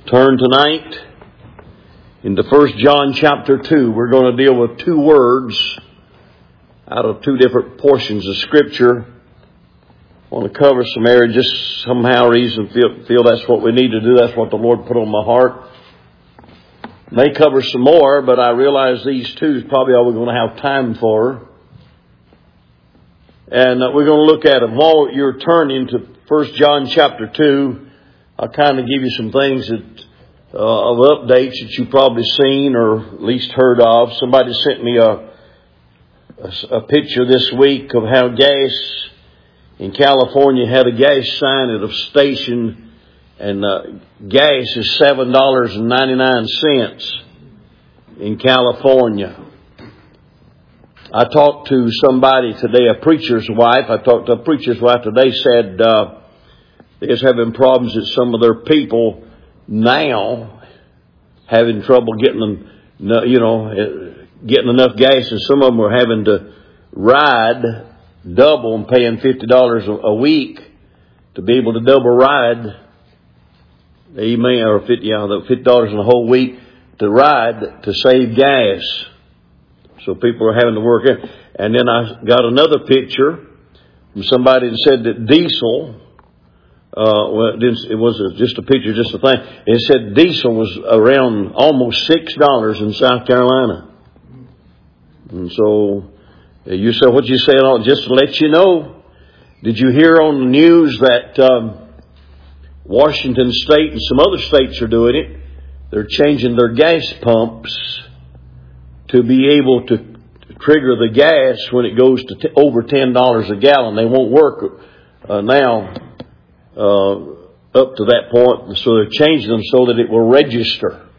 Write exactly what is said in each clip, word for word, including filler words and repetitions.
Turn tonight into First John chapter two. We're going to deal with two words out of two different portions of Scripture. I want to cover some areas, just somehow reason feel, feel that's what we need to do. That's what the Lord put on my heart. May cover some more, but I realize these two is probably all we're going to have time for. And uh, we're going to look at them. While you're turning to First John chapter two, I'll kind of give you some things that uh, of updates that you've probably seen or at least heard of. Somebody sent me a, a, a picture this week of how gas in California had a gas sign at a station, and uh, gas is seven dollars and ninety-nine cents in California. I talked to somebody today, a preacher's wife. I talked to a preacher's wife today, said uh, they're having problems that some of their people now having trouble getting them, you know, getting enough gas, and some of them are having to ride double and paying fifty dollars a week to be able to double ride. Amen. Or fifty, yeah, fifty dollars in a whole week to ride to save gas. So people are having to work in. And then I got another picture from somebody that said that diesel, uh, well, it, didn't, it was a, just a picture, just a thing. It said diesel was around almost six dollars in South Carolina. And so you said, what you saying? Just to let you know, did you hear on the news that um, Washington State and some other states are doing it? They're changing their gas pumps to be able to trigger the gas when it goes to t- over ten dollars a gallon. They won't work uh, now uh, up to that point, so they're changing them so that it will register.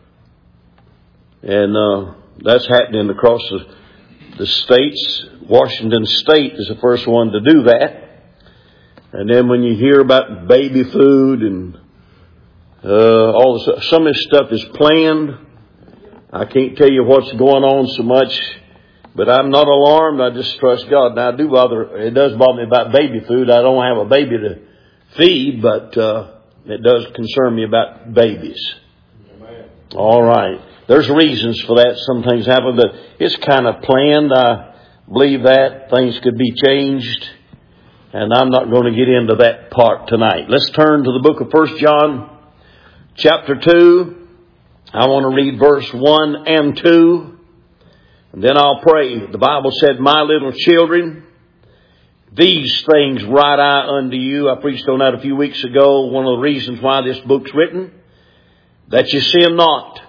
And uh, that's happening across the, the states. Washington State is the first one to do that. And then when you hear about baby food and uh, all this, some of this stuff is planned. I can't tell you what's going on so much, but I'm not alarmed. I just trust God. Now, I do bother, it does bother me about baby food. I don't have a baby to feed, but uh, it does concern me about babies. Amen. All right. There's reasons for that. Some things happen, but it's kind of planned. I believe that. Things could be changed, and I'm not going to get into that part tonight. Let's turn to the book of First John, chapter two. I want to read verse one and two, and then I'll pray. The Bible said, my little children, these things write I unto you. I preached on that a few weeks ago. One of the reasons why this book's written, that you sin not.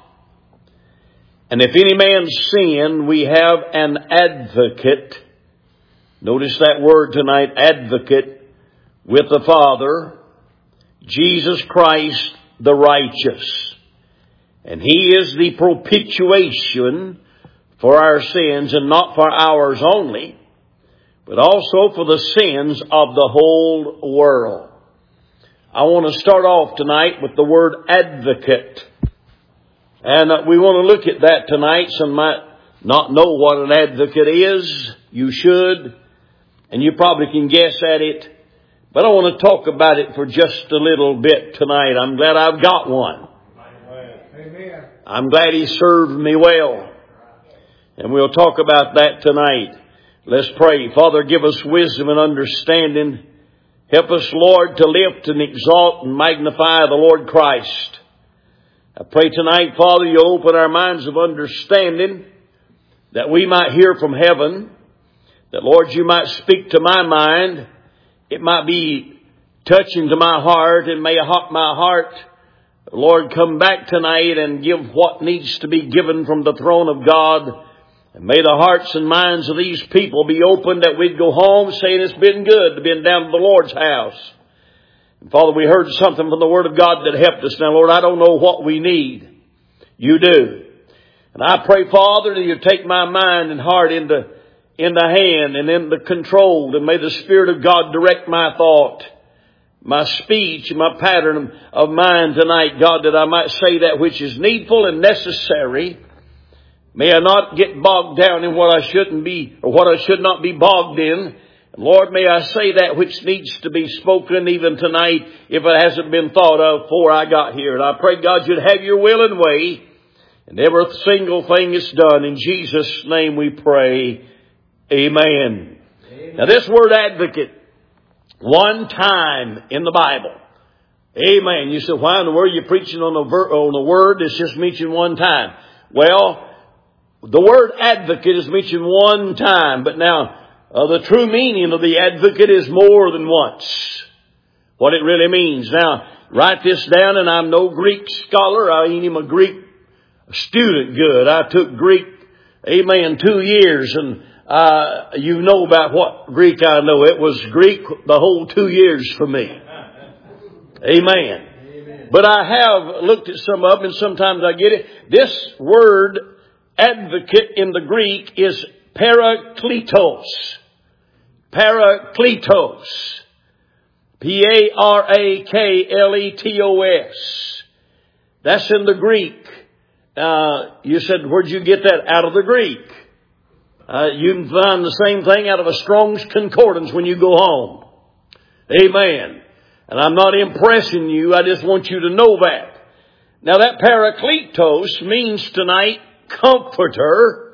And if any man sin, we have an advocate. Notice that word tonight, advocate, with the Father, Jesus Christ the righteous. And He is the propitiation for our sins, and not for ours only, but also for the sins of the whole world. I want to start off tonight with the word advocate. And uh, we want to look at that tonight. Some might not know what an advocate is. You should. And you probably can guess at it. But I want to talk about it for just a little bit tonight. I'm glad I've got one. Amen. I'm glad He served me well. And we'll talk about that tonight. Let's pray. Father, give us wisdom and understanding. Help us, Lord, to lift and exalt and magnify the Lord Christ. I pray tonight, Father, you open our minds of understanding, that we might hear from heaven, that, Lord, you might speak to my mind. It might be touching to my heart, and may my heart, Lord, come back tonight and give what needs to be given from the throne of God. And may the hearts and minds of these people be open, that we'd go home saying it's been good to be down to the Lord's house. And Father, we heard something from the Word of God that helped us. Now, Lord, I don't know what we need. You do. And I pray, Father, that you take my mind and heart into, into hand and into control. And may the Spirit of God direct my thought, my speech, and my pattern of mind tonight, God, that I might say that which is needful and necessary. May I not get bogged down in what I shouldn't be, or what I should not be bogged in. And Lord, may I say that which needs to be spoken even tonight if it hasn't been thought of before I got here. And I pray, God, you'd have your will and way in every single thing that's done. In Jesus' name we pray. Amen. Amen. Now this word advocate, one time in the Bible. Amen. You said, why in the world are you preaching on a, ver- on a word that's just mentioned one time? Well, the word advocate is mentioned one time, but now uh, the true meaning of the advocate is more than once. What it really means. Now, write this down, and I'm no Greek scholar. I ain't even a Greek student good. I took Greek, amen, two years, and uh, you know about what Greek I know. It was Greek the whole two years for me. Amen. Amen. But I have looked at some of them, and sometimes I get it. This word advocate in the Greek is parakletos. Parakletos. P A R A K L E T O S. That's in the Greek. Uh, you said, where'd you get that? Out of the Greek. Uh, you can find the same thing out of a Strong's Concordance when you go home. Amen. And I'm not impressing you. I just want you to know that. Now that parakletos means tonight comforter,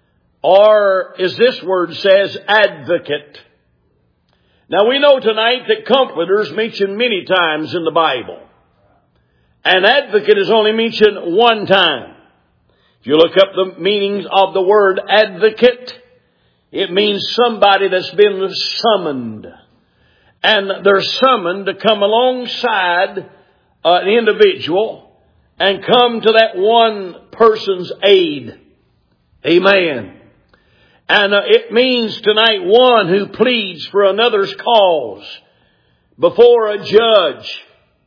or as this word says, advocate. Now we know tonight that comforter is mentioned many times in the Bible. And advocate is only mentioned one time. If you look up the meanings of the word advocate, it means somebody that's been summoned. And they're summoned to come alongside an individual and come to that one person's aid. Amen. And uh, it means tonight one who pleads for another's cause before a judge.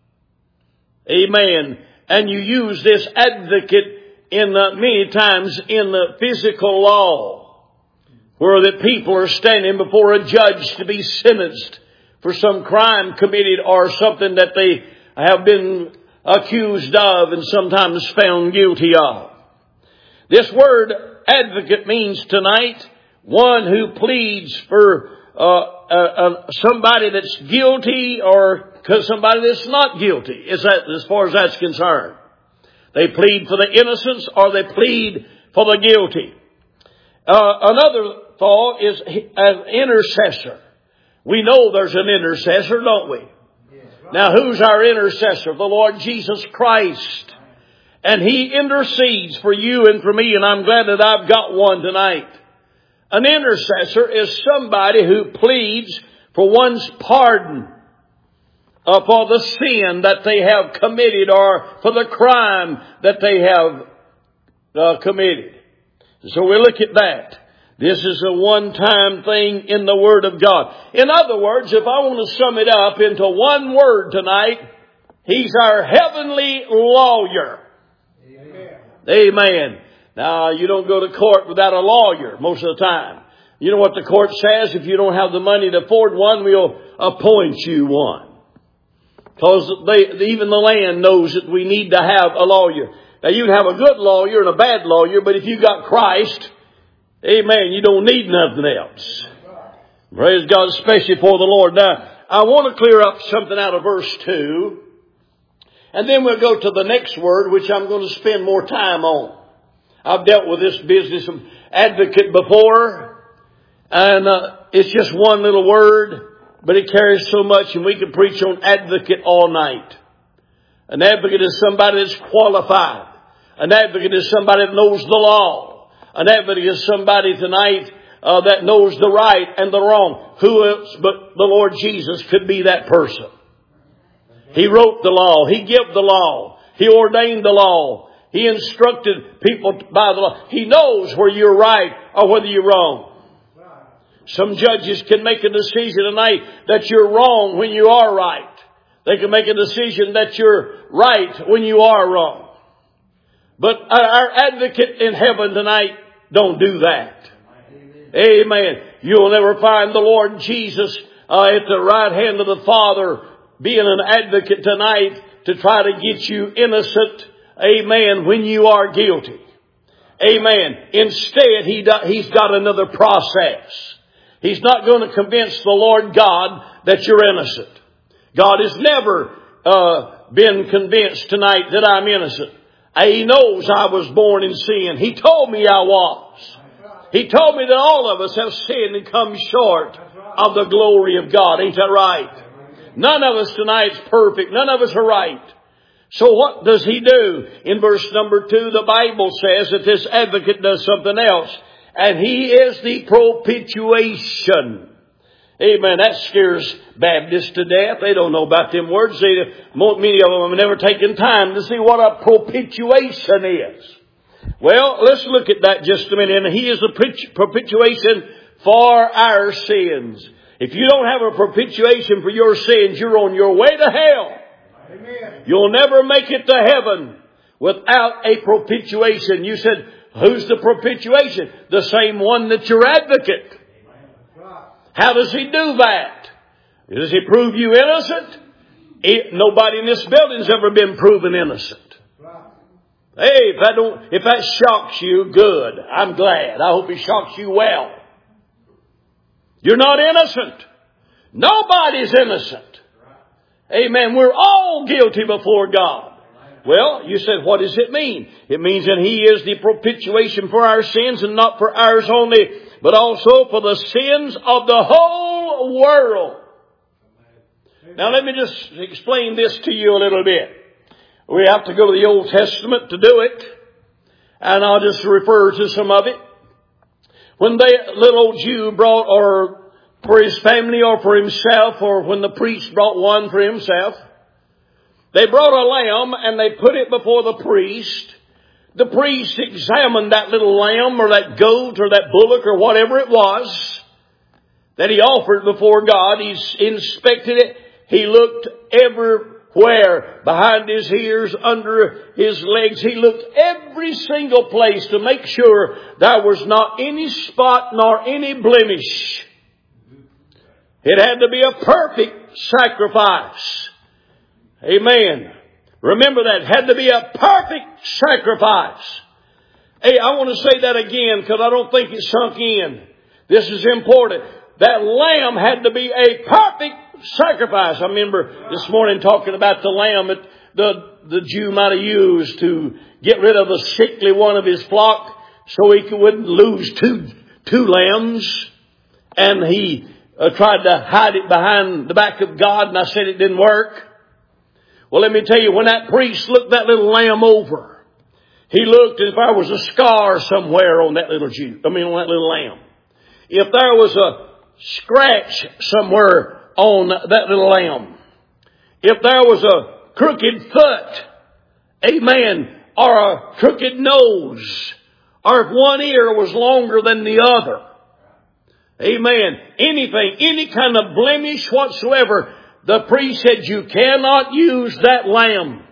Amen. And you use this advocate in the, many times in the physical law, where the people are standing before a judge to be sentenced for some crime committed or something that they have been accused of and sometimes found guilty of. This word advocate means tonight one who pleads for uh, uh, uh, somebody that's guilty or somebody that's not guilty, is that, as far as that's concerned. They plead for the innocents or they plead for the guilty. Uh, another thought is an intercessor. We know there's an intercessor, don't we? Now, who's our intercessor? The Lord Jesus Christ. And He intercedes for you and for me, and I'm glad that I've got one tonight. An intercessor is somebody who pleads for one's pardon uh, for the sin that they have committed or for the crime that they have uh, committed. So we look at that. This is a one-time thing in the Word of God. In other words, if I want to sum it up into one word tonight, He's our heavenly lawyer. Amen. Amen. Now, you don't go to court without a lawyer most of the time. You know what the court says? If you don't have the money to afford one, we'll appoint you one. Because they, even the land knows that we need to have a lawyer. Now, you can have a good lawyer and a bad lawyer, but if you got Christ, amen, you don't need nothing else. Praise God, especially for the Lord. Now, I want to clear up something out of verse two. And then we'll go to the next word, which I'm going to spend more time on. I've dealt with this business of advocate before. And uh, it's just one little word, but it carries so much, and we can preach on advocate all night. An advocate is somebody that's qualified. An advocate is somebody that knows the law. An advocate is somebody tonight uh, that knows the right and the wrong. Who else but the Lord Jesus could be that person? He wrote the law. He gave the law. He ordained the law. He instructed people by the law. He knows where you're right or whether you're wrong. Some judges can make a decision tonight that you're wrong when you are right. They can make a decision that you're right when you are wrong. But our advocate in heaven tonight don't do that. Amen. Amen. You'll never find the Lord Jesus uh, at the right hand of the Father being an advocate tonight to try to get you innocent. Amen. When you are guilty. Amen. Instead, he do, he's got another process. He's not going to convince the Lord God that you're innocent. God has never uh, been convinced tonight that I'm innocent. He knows I was born in sin. He told me I was. He told me that all of us have sinned and come short of the glory of God. Ain't that right? None of us tonight is perfect. None of us are right. So what does He do? In verse number two, the Bible says that this advocate does something else. And He is the propitiation. Amen. That scares Baptists to death. They don't know about them words. They, many of them have never taken time to see what a propitiation is. Well, let's look at that just a minute. And He is the propitiation for our sins. If you don't have a propitiation for your sins, you're on your way to hell. Amen. You'll never make it to heaven without a propitiation. You said, who's the propitiation? The same one that's your advocate. How does He do that? Does He prove you innocent? It, nobody in this building's ever been proven innocent. Hey, if that don't, if that shocks you, good. I'm glad. I hope it shocks you well. You're not innocent. Nobody's innocent. Amen. We're all guilty before God. Well, you said, what does it mean? It means that He is the propitiation for our sins, and not for ours only, but also for the sins of the whole world. Now let me just explain this to you a little bit. We have to go to the Old Testament to do it. And I'll just refer to some of it. When the little old Jew brought, or for his family or for himself, or when the priest brought one for himself, they brought a lamb and they put it before the priest. The priest examined that little lamb or that goat or that bullock or whatever it was that he offered before God. He inspected it. He looked everywhere, behind his ears, under his legs. He looked every single place to make sure there was not any spot nor any blemish. It had to be a perfect sacrifice. Amen. Remember that. It had to be a perfect sacrifice. Hey, I want to say that again because I don't think it sunk in. This is important. That lamb had to be a perfect sacrifice. I remember this morning talking about the lamb that the, the Jew might have used to get rid of the sickly one of his flock so he wouldn't lose two, two lambs. And he uh, tried to hide it behind the back of God, and I said it didn't work. Well, let me tell you, when that priest looked that little lamb over, he looked as if there was a scar somewhere on that little Jew, I mean on that little lamb. If there was a scratch somewhere on that little lamb, if there was a crooked foot, amen, or a crooked nose, or if one ear was longer than the other, amen, anything, any kind of blemish whatsoever, the priest said you cannot use that lamb.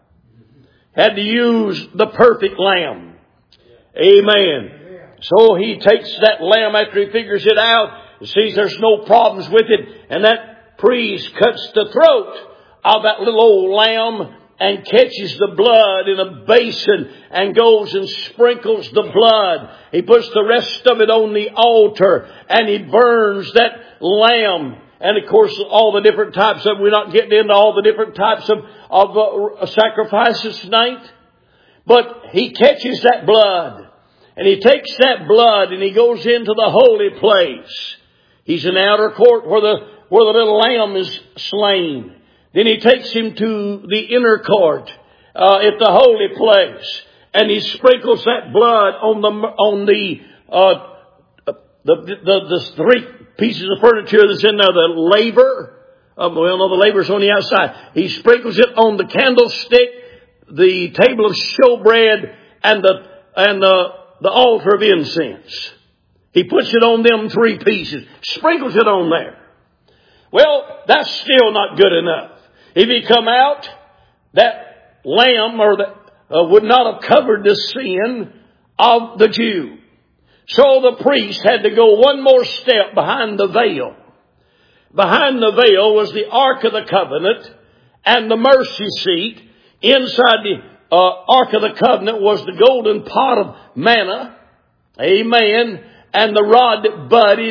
Had to use the perfect lamb. Amen. So he takes that lamb after he figures it out, sees there's no problems with it, and that priest cuts the throat of that little old lamb and catches the blood in a basin and goes and sprinkles the blood. He puts the rest of it on the altar and he burns that lamb. And of course, all the different types of, we're not getting into all the different types of, of uh, sacrifices tonight. But he catches that blood and he takes that blood and he goes into the holy place. He's in the outer court where the, where the little lamb is slain. Then he takes him to the inner court, uh, at the holy place. And he sprinkles that blood on the, on the, uh, the, the, the three pieces of furniture that's in there, the laver. Um, well, no, the laver's on the outside. He sprinkles it on the candlestick, the table of showbread, and the, and the, the altar of incense. He puts it on them three pieces, sprinkles it on there. Well, that's still not good enough. If he come out, that lamb or the, uh, would not have covered the sin of the Jew. So the priest had to go one more step behind the veil. Behind the veil was the Ark of the Covenant and the mercy seat. Inside the uh, Ark of the Covenant was the golden pot of manna. Amen. And the rod that budded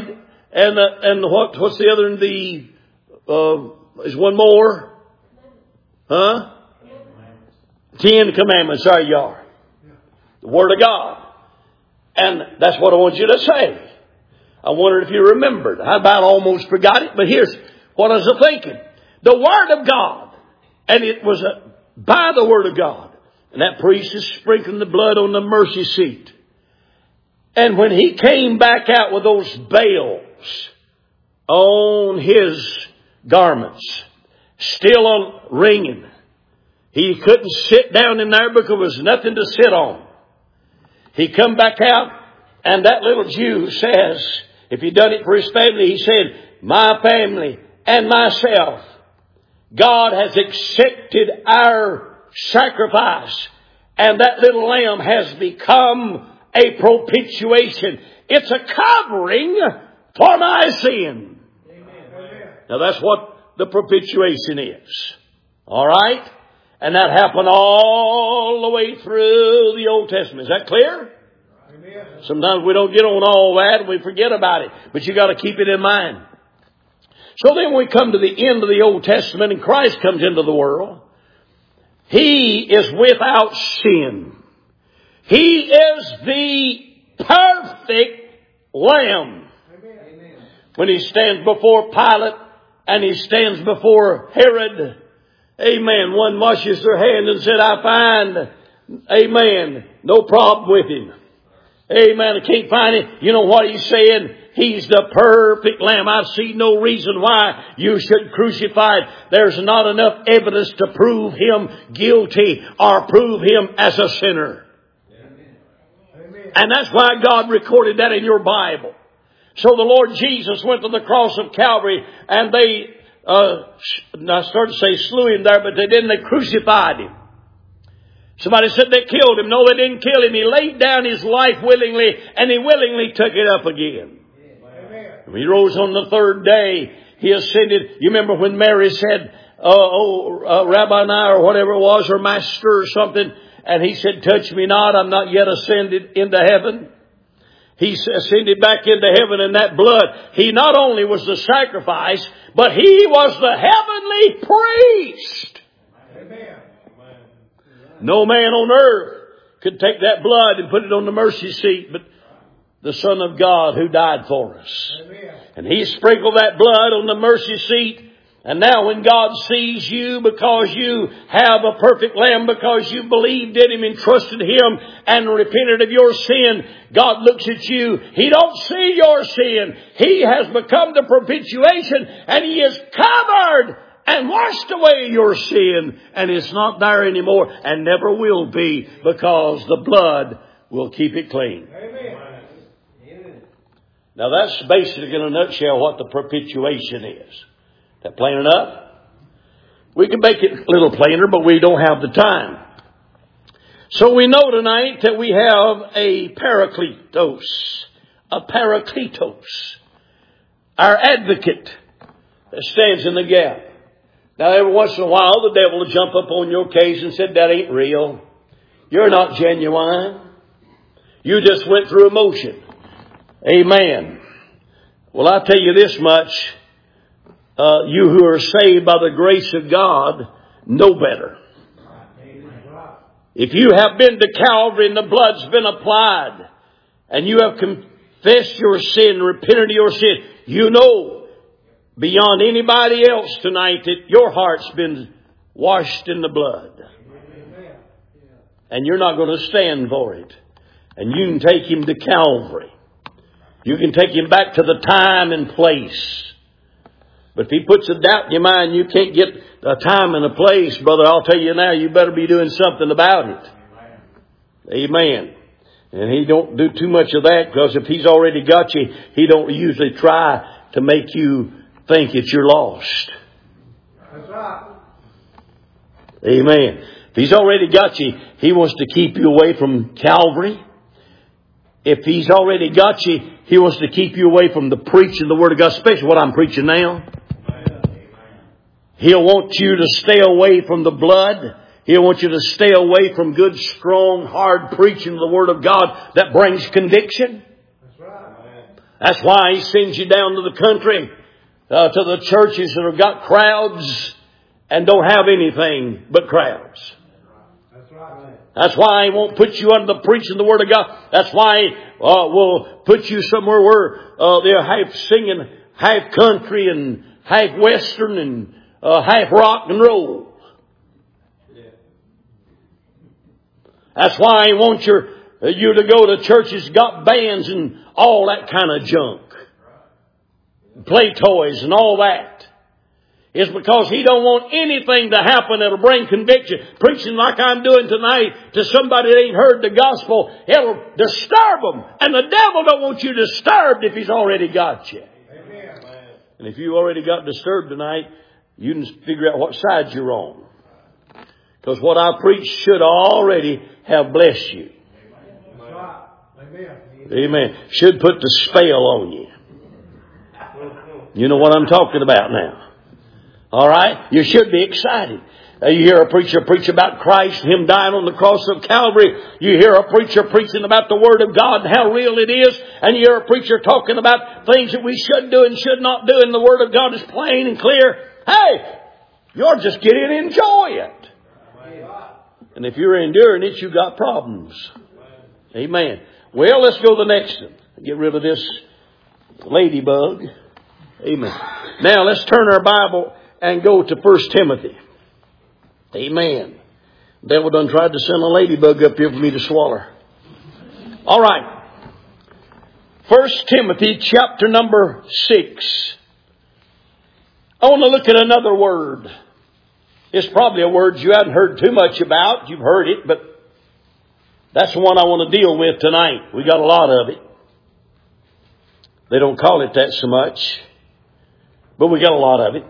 And uh, and what what's the other? The uh, is one more? Huh? Ten Commandments. There you are. The Word of God. And that's what I want you to say. I wondered if you remembered. I about almost forgot it, but here's what I was thinking. The Word of God. And it was uh, by the Word of God. And that priest is sprinkling the blood on the mercy seat. And when he came back out with those veils on his garments, still on ringing, he couldn't sit down in there because there was nothing to sit on. He come back out, and that little Jew says, if he done it for his family, he said, my family and myself, God has accepted our sacrifice, and that little lamb has become a propitiation. It's a covering for my sin. Amen. Now that's what the propitiation is. All right? And that happened all the way through the Old Testament. Is that clear? Amen. Sometimes we don't get on all that and we forget about it. But you got to keep it in mind. So then we come to the end of the Old Testament and Christ comes into the world. He is without sin. He is the perfect Lamb. Amen. When he stands before Pilate and he stands before Herod, amen, one washes their hand and said, I find, amen, no problem with him. Amen, I can't find it. You know what he's saying? He's the perfect Lamb. I see no reason why you should crucify him. There's not enough evidence to prove him guilty or prove him as a sinner. And that's why God recorded that in your Bible. So the Lord Jesus went to the cross of Calvary and they, uh, I started to say slew him there, but they didn't. They crucified him. Somebody said they killed him. No, they didn't kill him. He laid down his life willingly and he willingly took it up again. When he rose on the third day, he ascended. You remember when Mary said, uh, oh, uh, Rabbi Ni or whatever it was, or Master or something, and he said, touch me not, I'm not yet ascended into heaven. He ascended back into heaven, and that blood, he not only was the sacrifice, but he was the heavenly priest. Amen. No man on earth could take that blood and put it on the mercy seat, but the Son of God who died for us. Amen. And he sprinkled that blood on the mercy seat. And now when God sees you because you have a perfect Lamb, because you believed in him and trusted him and repented of your sin, God looks at you. He don't see your sin. He has become the propitiation and he has covered and washed away your sin. And it's not there anymore and never will be because the blood will keep it clean. Amen. Now that's basically in a nutshell what the propitiation is. That plain enough? We can make it a little plainer, but we don't have the time. So we know tonight that we have a parakletos. A parakletos. Our advocate that stands in the gap. Now every once in a while the devil will jump up on your case and said, that ain't real. You're not genuine. You just went through emotion. Amen. Well, I'll tell you this much. Uh, you who are saved by the grace of God know better. If you have been to Calvary and the blood's been applied and you have confessed your sin, repented of your sin, you know beyond anybody else tonight that your heart's been washed in the blood. And you're not going to stand for it. And you can take him to Calvary. You can take him back to the time and place. But if he puts a doubt in your mind, you can't get a time and a place, brother, I'll tell you now, you better be doing something about it. Amen. And he don't do too much of that because if he's already got you, he don't usually try to make you think that you're lost. That's right. Amen. If he's already got you, he wants to keep you away from Calvary. If he's already got you, he wants to keep you away from the preaching of the Word of God, especially what I'm preaching now. He'll want you to stay away from the blood. He'll want you to stay away from good, strong, hard preaching of the Word of God that brings conviction. That's right. That's why He sends you down to the country, uh, to the churches that have got crowds and don't have anything but crowds. That's right. That's why He won't put you under the preaching the Word of God. That's why uh, we'll put you somewhere where uh, they're half singing, half country and half western and uh, half rock and roll. That's why He wants your, you to go to churches got bands and all that kind of junk. Play toys and all that. It's because He don't want anything to happen that'll bring conviction. Preaching like I'm doing tonight to somebody that ain't heard the gospel, it'll disturb them. And the devil don't want you disturbed if he's already got you. Amen. And if you already got disturbed tonight, you can figure out what side you're on. Because what I preach should already have blessed you. That's right. Amen. Amen. Should put the spell on you. You know what I'm talking about now. All right? You should be excited. Uh, you hear a preacher preach about Christ, Him dying on the cross of Calvary. You hear a preacher preaching about the Word of God and how real it is. And you hear a preacher talking about things that we should do and should not do. And the Word of God is plain and clear. Hey, you're just getting to enjoy it. And if you're enduring it, you've got problems. Amen. Well, let's go to the next one. Get rid of this ladybug. Amen. Now let's turn our Bible and go to First Timothy. Amen. The devil done tried to send a ladybug up here for me to swallow. All right. First Timothy chapter number six. I want to look at another word. It's probably a word you haven't heard too much about. You've heard it, but that's the one I want to deal with tonight. We got a lot of it. They don't call it that so much, but we got a lot of it.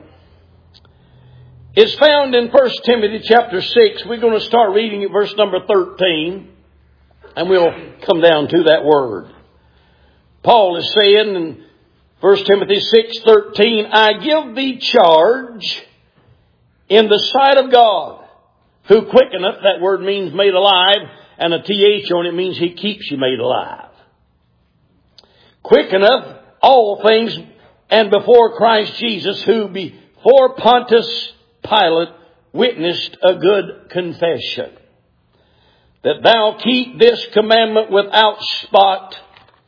It's found in First Timothy chapter six. We're going to start reading at verse number thirteen, and we'll come down to that word. Paul is saying in First Timothy six thirteen, I give thee charge in the sight of God, who quickeneth, that word means made alive, and a T H on it means He keeps you made alive. Quickeneth all things, and before Christ Jesus, who before Pontius Pilate witnessed a good confession, that thou keep this commandment without spot,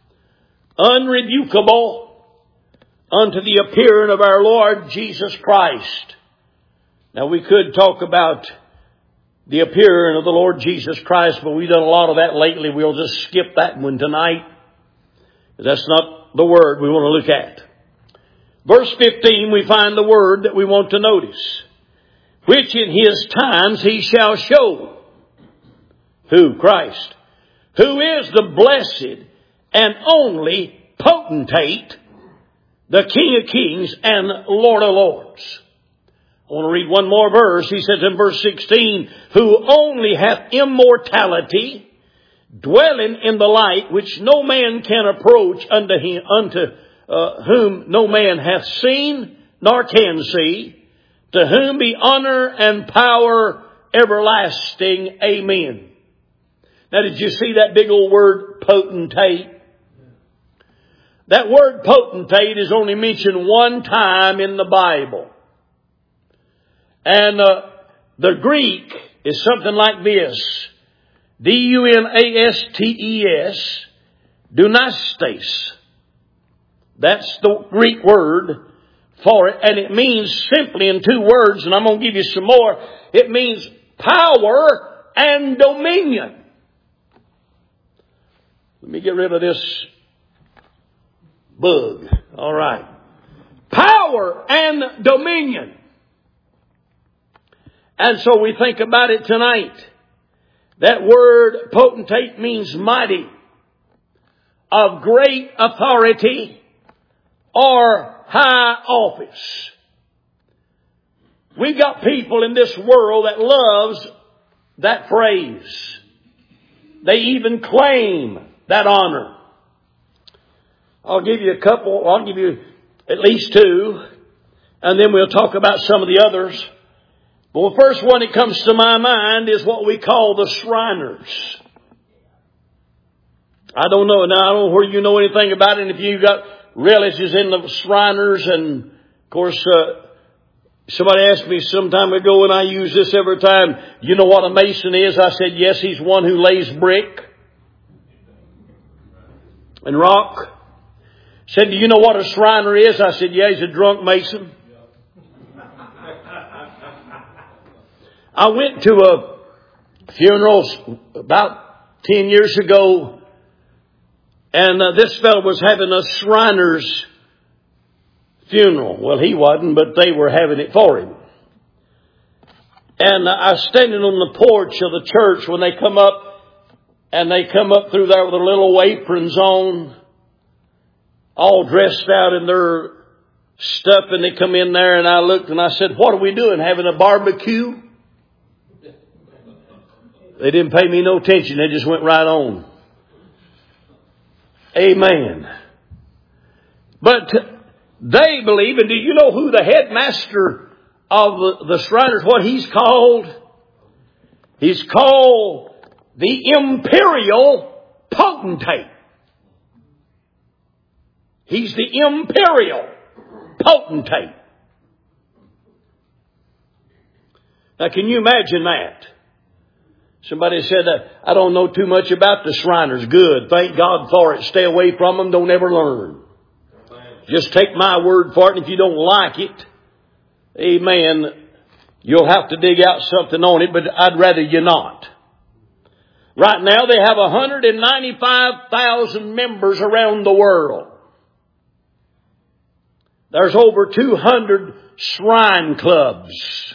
unrebukable, unto the appearing of our Lord Jesus Christ. Now we could talk about the appearing of the Lord Jesus Christ, but we've done a lot of that lately. We'll just skip that one tonight. That's not the word we want to look at. Verse fifteen, we find the word that we want to notice. Which in His times He shall show. Who? Christ. Who is the blessed and only potentate, the King of kings and Lord of lords. I want to read one more verse. He says in verse sixteen, who only hath immortality, dwelling in the light, which no man can approach unto him, unto uh, whom no man hath seen nor can see, to whom be honor and power everlasting. Amen. Now, did you see that big old word, potentate? That word potentate is only mentioned one time in the Bible. And uh, the Greek is something like this. D U N A S T E S, dunastes. That's the Greek word for it. And it means simply in two words, and I'm going to give you some more. It means power and dominion. Let me get rid of this bug. All right. Power and dominion. And so we think about it tonight. That word potentate means mighty, of great authority, or high office. We've got people in this world that loves that phrase. They even claim that honor. I'll give you a couple, I'll give you at least two, and then we'll talk about some of the others. Well, the first one that comes to my mind is what we call the Shriners. I don't know. Now, I don't know where you know anything about it. And if you got relatives in the Shriners, and of course, uh, somebody asked me some time ago, and I use this every time, you know what a Mason is? I said, yes, he's one who lays brick and rock. Said, do you know what a Shriner is? I said, yeah, he's a drunk Mason. I went to a funeral about ten years ago, and uh, this fellow was having a Shriner's funeral. Well, he wasn't, but they were having it for him. And uh, I was standing on the porch of the church when they come up, and they come up through there with their little aprons on, all dressed out in their stuff, and they come in there, and I looked and I said, what are we doing, having a barbecue? They didn't pay me no attention. They just went right on. Amen. But they believe, and do you know who the headmaster of the, the Shriners, what he's called? He's called the Imperial Potentate. He's the Imperial Potentate. Now, can you imagine that? Somebody said, I don't know too much about the Shriners. Good. Thank God for it. Stay away from them. Don't ever learn. Just take my word for it. And if you don't like it, amen, you'll have to dig out something on it, but I'd rather you not. Right now they have one hundred ninety-five thousand members around the world. There's over two hundred shrine clubs.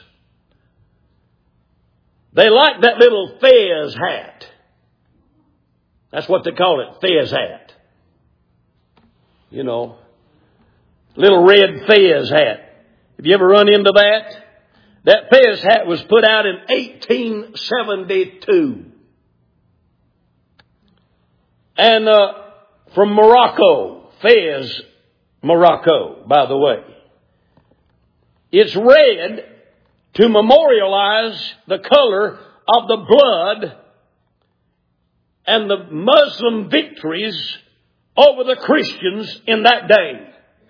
They like that little fez hat. That's what they call it, fez hat. You know, little red fez hat. Have you ever run into that? That fez hat was put out in eighteen seventy-two. And uh, from Morocco, Fez, Morocco, by the way. It's red to memorialize the color of the blood and the Muslim victories over the Christians in that day.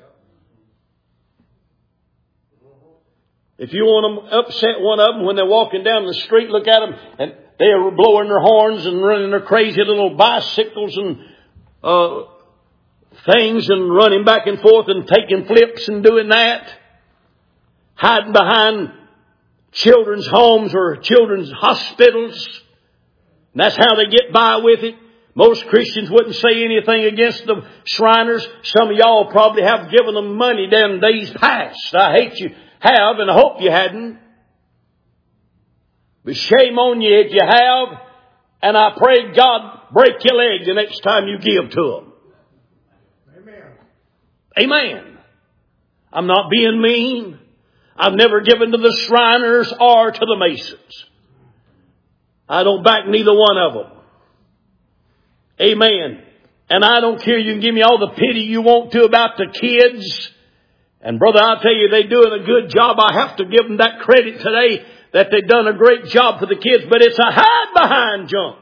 If you want to upset one of them when they're walking down the street, look at them, and they are blowing their horns and running their crazy little bicycles and uh, things and running back and forth and taking flips and doing that. Hiding behind children's homes or children's hospitals. And that's how they get by with it. Most Christians wouldn't say anything against the Shriners. Some of y'all probably have given them money down days past. I hate you have, and I hope you hadn't. But shame on you if you have. And I pray God break your leg the next time you give to them. Amen. Amen. I'm not being mean. I've never given to the Shriners or to the Masons. I don't back neither one of them. Amen. And I don't care. You can give me all the pity you want to about the kids. And brother, I'll tell you, they're doing a good job. I have to give them that credit today that they've done a great job for the kids. But it's a hide behind junk.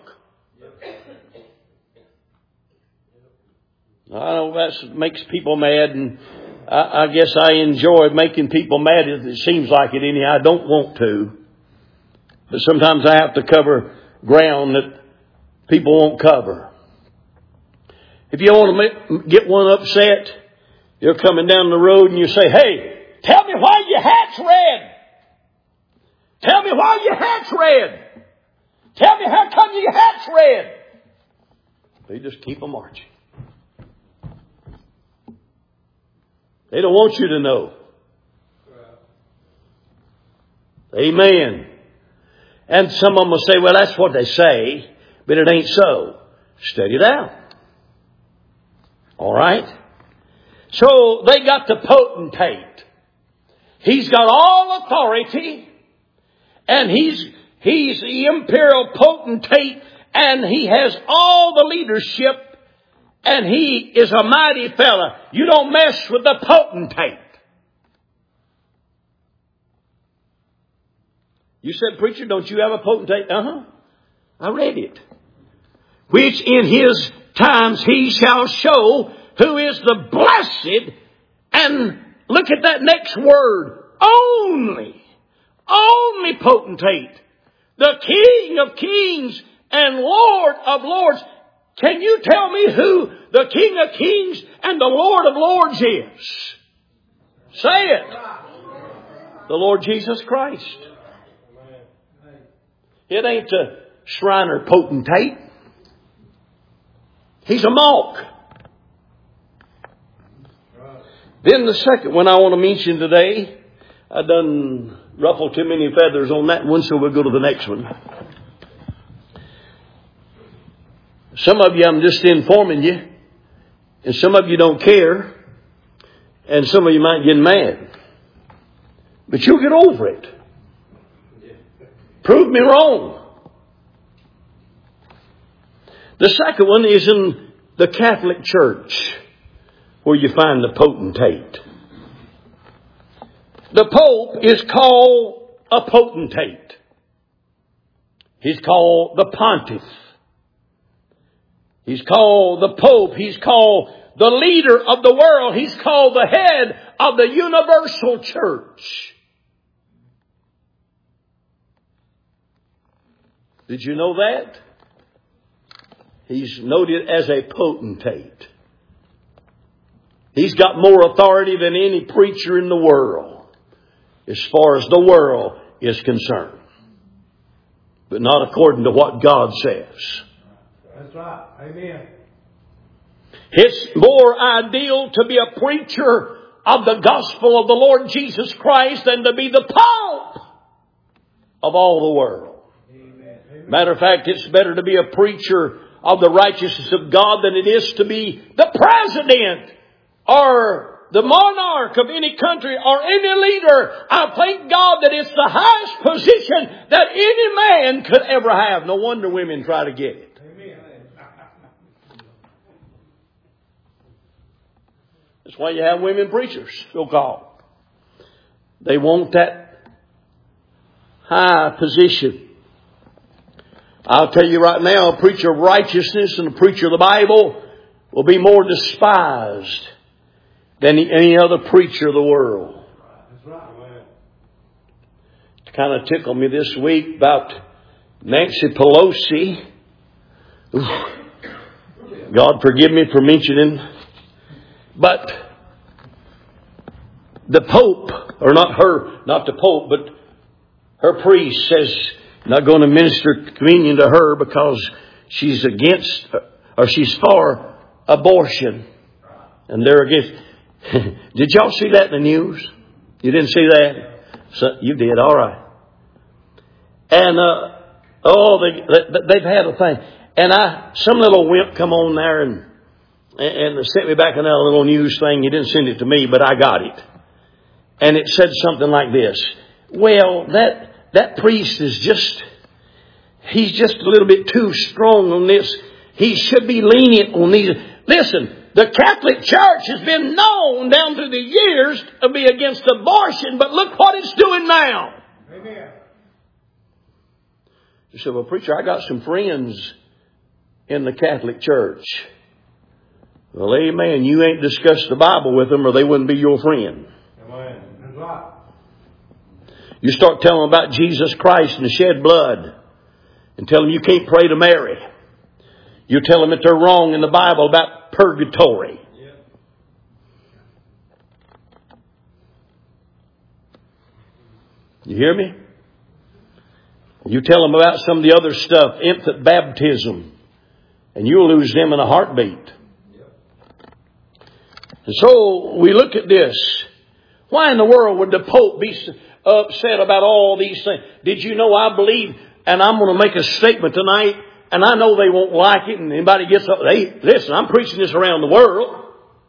I know that makes people mad, and I, I guess I enjoy making people mad. It seems like it anyhow. I don't want to. But sometimes I have to cover ground that people won't cover. If you want to make, get one upset, you're coming down the road and you say, hey, tell me why your hat's red. Tell me why your hat's red. Tell me how come your hat's red. They just keep on marching. They don't want you to know. Amen. And some of them will say, well, that's what they say, but it ain't so. Study it out. All right? So they got the potentate. He's got all authority, and he's he's the imperial potentate, and he has all the leadership, and he is a mighty fella. You don't mess with the potentate. You said, preacher, don't you have a potentate? Uh-huh. I read it. Which in his times he shall show who is the blessed. And look at that next word. Only. Only potentate. The King of kings and Lord of lords. Can you tell me who the King of kings and the Lord of lords is? Say it. The Lord Jesus Christ. It ain't a Shriner potentate. He's a malk. Then the second one I want to mention today, I done ruffled too many feathers on that one, so we'll go to the next one. Some of you, I'm just informing you, and some of you don't care, and some of you might get mad. But you'll get over it. Prove me wrong. The second one is in the Catholic Church, where you find the potentate. The Pope is called a potentate. He's called the Pontiff. He's called the Pope. He's called the leader of the world. He's called the head of the universal church. Did you know that? He's noted as a potentate. He's got more authority than any preacher in the world, as far as the world is concerned. But not according to what God says. That's right. Amen. It's more ideal to be a preacher of the gospel of the Lord Jesus Christ than to be the Pope of all the world. Amen. Amen. Matter of fact, it's better to be a preacher of the righteousness of God than it is to be the president or the monarch of any country or any leader. I thank God that it's the highest position that any man could ever have. No wonder women try to get it. Amen. That's why you have women preachers, so called. They want that high position. I'll tell you right now, a preacher of righteousness and a preacher of the Bible will be more despised than any other preacher of the world. That's right. It kind of tickled me this week about Nancy Pelosi. Oof. God forgive me for mentioning. But the Pope, or not her, not the Pope, but her priest says, not going to minister communion to her because she's against, or she's for abortion. And they're against. Did y'all see that in the news? You didn't see that? So, you did, all right. And, uh, oh, they, they, they've had a thing. And I, some little wimp come on there and, and they sent me back another little news thing. You didn't send it to me, but I got it. And it said something like this. Well, that, that priest is just, he's just a little bit too strong on this. He should be lenient on these. Listen, the Catholic Church has been known down through the years to be against abortion, but look what it's doing now. Amen. You said, well, preacher, I got some friends in the Catholic Church. Well, amen. You ain't discussed the Bible with them or they wouldn't be your friend. Amen. That's right. You start telling them about Jesus Christ and the shed blood and tell them you can't pray to Mary. You tell them that they're wrong in the Bible about purgatory. Yeah. You hear me? You tell them about some of the other stuff, infant baptism, and you'll lose them in a heartbeat. Yeah. And so we look at this. Why in the world would the Pope be upset about all these things? Did you know I believe, and I'm going to make a statement tonight, and I know they won't like it, and anybody gets up, hey, listen, I'm preaching this around the world.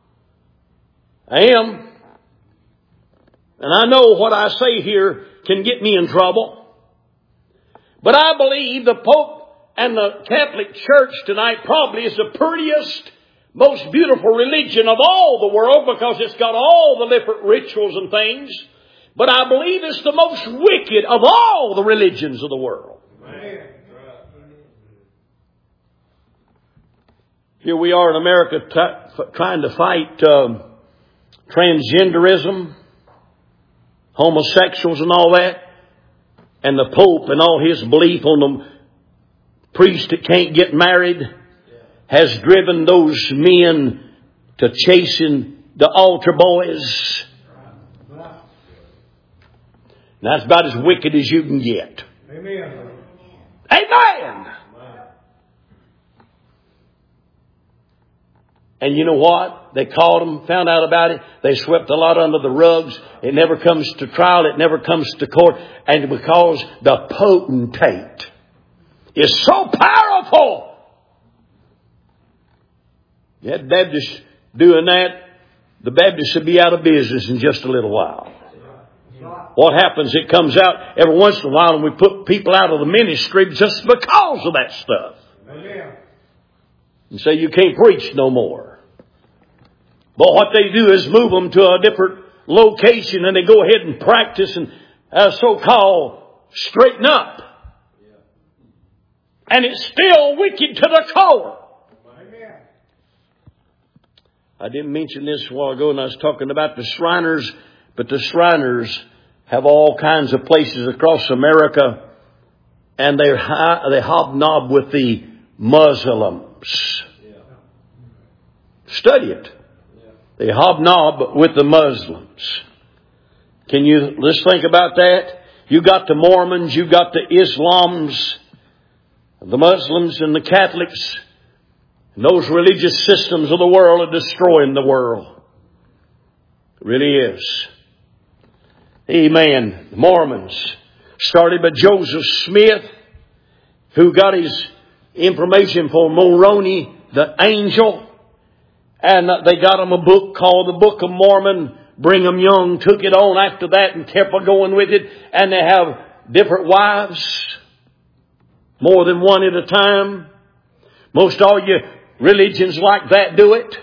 I am. And I know what I say here can get me in trouble. But I believe the Pope and the Catholic Church tonight probably is the prettiest, most beautiful religion of all the world because it's got all the different rituals and things. But I believe it's the most wicked of all the religions of the world. Amen. Here we are in America t- trying to fight um, transgenderism, homosexuals and all that. And the Pope and all his belief on the priest that can't get married has driven those men to chasing the altar boys. And that's about as wicked as you can get. Amen. Amen! And you know what? They caught them, found out about it. They swept a lot under the rugs. It never comes to trial. It never comes to court. And because the potentate is so powerful. You had Baptists doing that, the Baptists would be out of business in just a little while. What happens? It comes out every once in a while and we put people out of the ministry just because of that stuff. Amen. And say you can't preach no more. But what they do is move them to a different location and they go ahead and practice and uh, so-called straighten up. And it's still wicked to the core. Amen. I didn't mention this a while ago when I was talking about the Shriners, but the Shriners have all kinds of places across America and they they hobnob with the Muslims. Study it. They hobnob with the Muslims. Can you, let's think about that. You got the Mormons, you got the Islams, the Muslims and the Catholics. And those religious systems of the world are destroying the world. It really is. Amen. The Mormons, started by Joseph Smith, who got his information from Moroni, the angel. And they got him a book called the Book of Mormon. Brigham Young took it on after that and kept on going with it. And they have different wives, more than one at a time. Most all your religions like that do it.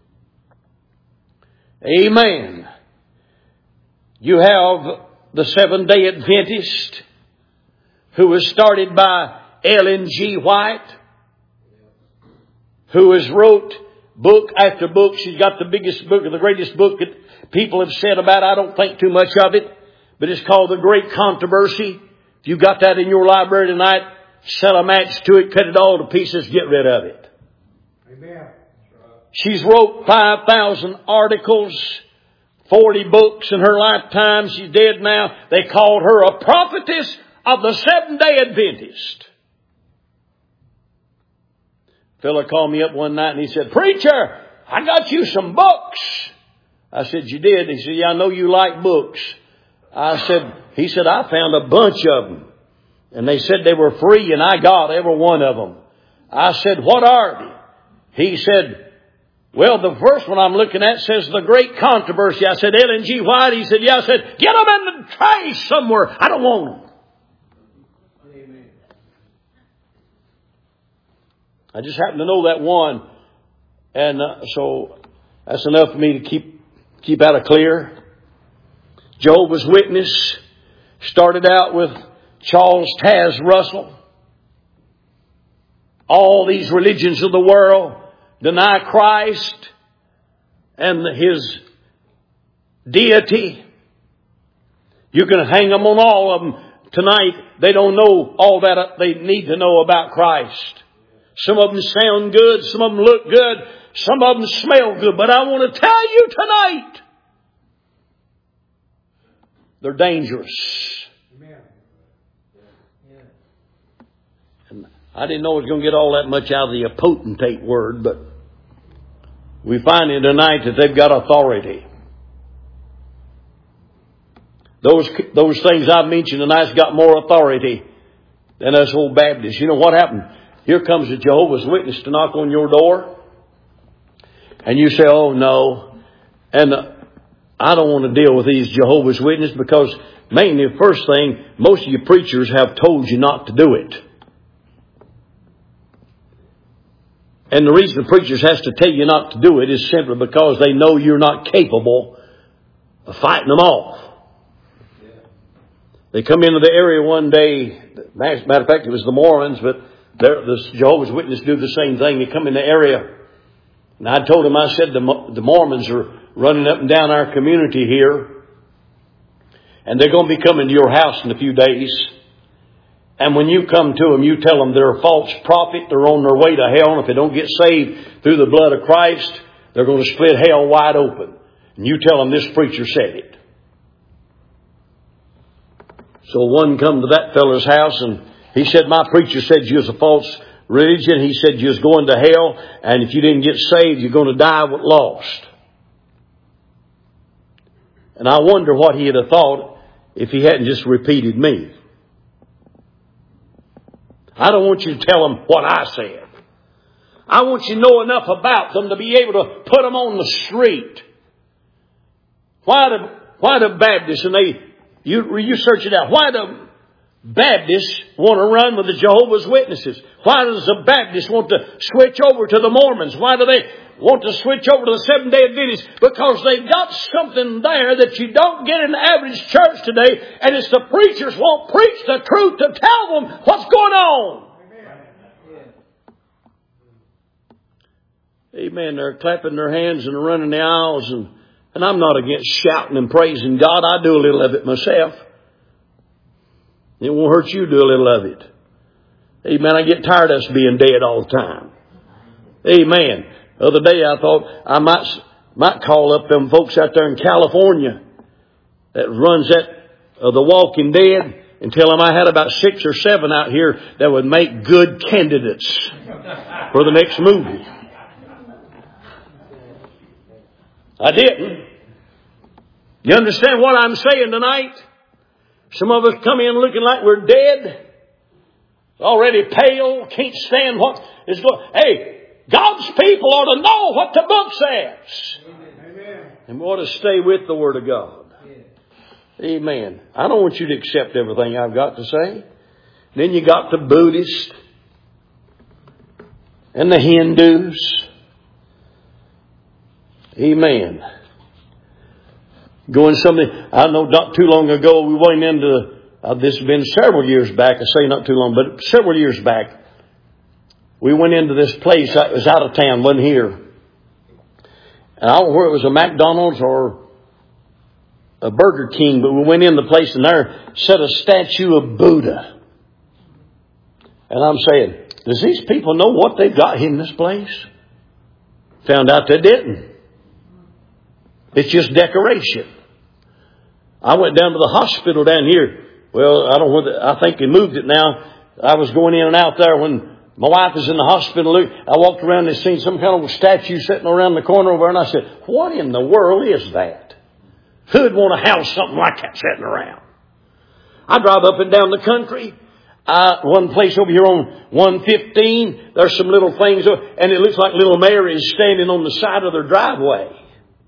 Amen. You have the Seventh-day Adventist, who was started by Ellen G. White, who has wrote book after book. She's got the biggest book, or the greatest book that people have said about. I don't think too much of it, but it's called The Great Controversy. If you got that in your library tonight, set a match to it, cut it all to pieces, get rid of it. Amen. She's wrote five thousand articles, forty books in her lifetime. She's dead now. They called her a prophetess of the Seventh-day Adventist. Fella called me up one night and he said, "Preacher, I got you some books." I said, "You did?" He said, "Yeah, I know you like books." I said, he said, "I found a bunch of them. And they said they were free and I got every one of them." I said, "What are they?" He said, "Well, the first one I'm looking at says The Great Controversy." I said, "Ellen G. White?" He said, "Yeah." I said, "Get them in the trash somewhere. I don't want them." Amen. I just happen to know that one. And uh, so that's enough for me to keep, keep out of clear. Jehovah's Witness started out with Charles Taz Russell. All these religions of the world deny Christ and His deity. You can hang them on all of them tonight. They don't know all that they need to know about Christ. Some of them sound good. Some of them look good. Some of them smell good. But I want to tell you tonight, they're dangerous. Amen. And I didn't know I was going to get all that much out of the potentate word, but we find in tonight that they've got authority. Those, those things I've mentioned tonight's got more authority than us old Baptists. You know what happened? Here comes a Jehovah's Witness to knock on your door. And you say, "Oh no." And uh, I don't want to deal with these Jehovah's Witnesses because mainly the first thing, most of you preachers have told you not to do it. And the reason the preachers has to tell you not to do it is simply because they know you're not capable of fighting them off. They come into the area one day. Matter of fact, it was the Mormons, but the Jehovah's Witnesses do the same thing. They come in the area And I told him, I said, the, the Mormons are running up and down our community here. And they're going to be coming to your house in a few days. And when you come to them, you tell them they're a false prophet. They're on their way to hell. And if they don't get saved through the blood of Christ, they're going to split hell wide open. And you tell them this preacher said it. So one come to that fellow's house and he said, my preacher said you was a false religion. He said you was going to hell. And if you didn't get saved, you're going to die lost. And I wonder what he'd have thought if he hadn't just repeated me. I don't want you to tell them what I said. I want you to know enough about them to be able to put them on the street. Why do, why do Baptists, and they, you, you search it out, why do Baptists want to run with the Jehovah's Witnesses? Why does the Baptist want to switch over to the Mormons? Why do they want to switch over to the Seventh-day Adventists? Because they've got something there that you don't get in the average church today, and it's the preachers won't preach the truth to tell them what's going on. Amen. They're clapping their hands and running the aisles, and, and I'm not against shouting and praising God. I do a little of it myself. It won't hurt you to do a little of it. Amen. I get tired of us being dead all the time. Amen. The other day I thought I might might call up them folks out there in California that runs that uh, The Walking Dead and tell them I had about six or seven out here that would make good candidates for the next movie. I didn't. You understand what I'm saying tonight? Some of us come in looking like we're dead, already pale, can't stand what is going. Hey, God's people ought to know what the book says. Amen. And we ought to stay with the Word of God. Amen. I don't want you to accept everything I've got to say. Then you got the Buddhists and the Hindus. Amen. Going something, I know not too long ago we went into, uh, this has been several years back, I say not too long, but several years back, we went into this place, it was out of town, wasn't here. And I don't know where it was, a McDonald's or a Burger King, but we went in the place and there set a statue of Buddha. And I'm saying, does these people know what they've got in this place? Found out they didn't. It's just decoration. I went down to the hospital down here. Well, I don't know whether, I think they moved it now. I was going in and out there when my wife was in the hospital. I walked around and seen some kind of statue sitting around the corner over there, and I said, what in the world is that? Who'd want to house something like that sitting around? I drive up and down the country. Uh, one place over here on one fifteen, there's some little things, and it looks like little Mary's standing on the side of their driveway.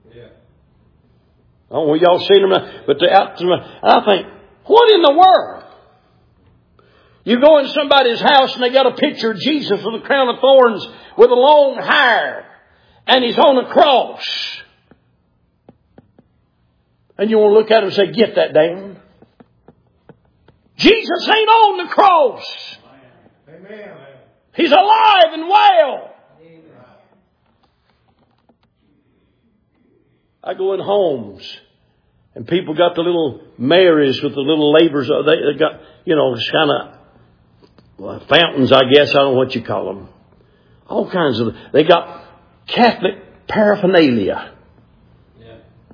I don't know if y'all seen them, but they're out to my, I think, what in the world? You go in somebody's house and they got a picture of Jesus with a crown of thorns with a long hair, and He's on a cross. And you want to look at him and say, get that down. Jesus ain't on the cross. Amen. He's alive and well. I go in homes and people got the little Marys with the little labors. They, they got, you know, it's kind of well, fountains, I guess. I don't know what you call them. All kinds of, they got Catholic paraphernalia. Yeah.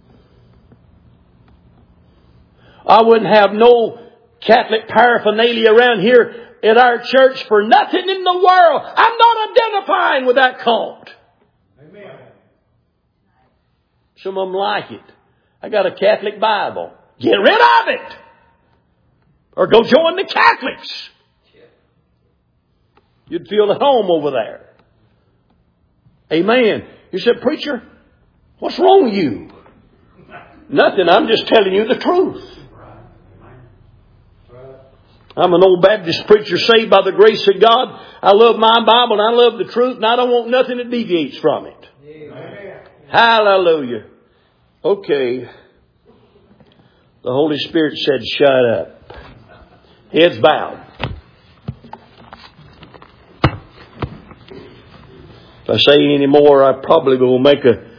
I wouldn't have no Catholic paraphernalia around here at our church for nothing in the world. I'm not identifying with that cult. Amen. Some of them like it. I got a Catholic Bible. Get rid of it. Or go join the Catholics. You'd feel at home over there. Amen. You said, preacher, what's wrong with you? Nothing. I'm just telling you the truth. I'm an old Baptist preacher saved by the grace of God. I love my Bible and I love the truth, and I don't want nothing that deviates from it. Amen. Hallelujah. Okay. The Holy Spirit said, shut up. Heads bowed. If I say any more, I probably will make a